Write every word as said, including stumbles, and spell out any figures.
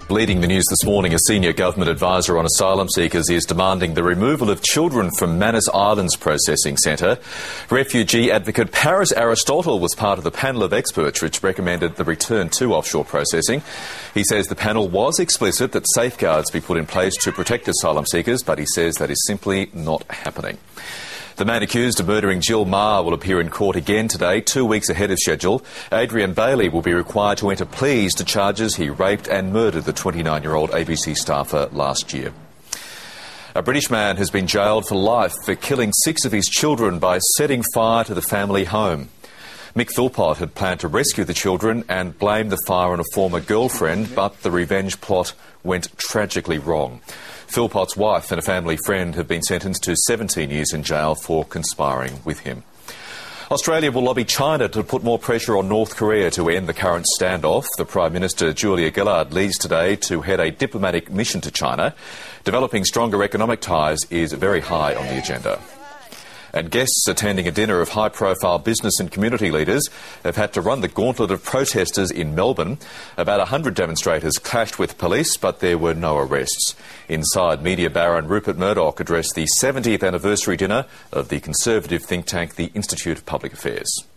Leading the news this morning, a senior government advisor on asylum seekers is demanding the removal of children from Manus Islands Processing Centre. Refugee advocate Paris Aristotle was part of the panel of experts which recommended the return to offshore processing. He says the panel was explicit that safeguards be put in place to protect asylum seekers, but he says that is simply not happening. The man accused of murdering Jill Meagher will appear in court again today, two weeks ahead of schedule. Adrian Bailey will be required to enter pleas to charges he raped and murdered the twenty-nine-year-old A B C staffer last year. A British man has been jailed for life for killing six of his children by setting fire to the family home. Mick Philpott had planned to rescue the children and blame the fire on a former girlfriend, but the revenge plot went tragically wrong. Philpott's wife and a family friend have been sentenced to seventeen years in jail for conspiring with him. Australia will lobby China to put more pressure on North Korea to end the current standoff. The Prime Minister, Julia Gillard, leaves today to head a diplomatic mission to China. Developing stronger economic ties is very high on the agenda. And guests attending a dinner of high-profile business and community leaders have had to run the gauntlet of protesters in Melbourne. About one hundred demonstrators clashed with police, but there were no arrests. Inside, media baron Rupert Murdoch addressed the seventieth anniversary dinner of the conservative think tank, the Institute of Public Affairs.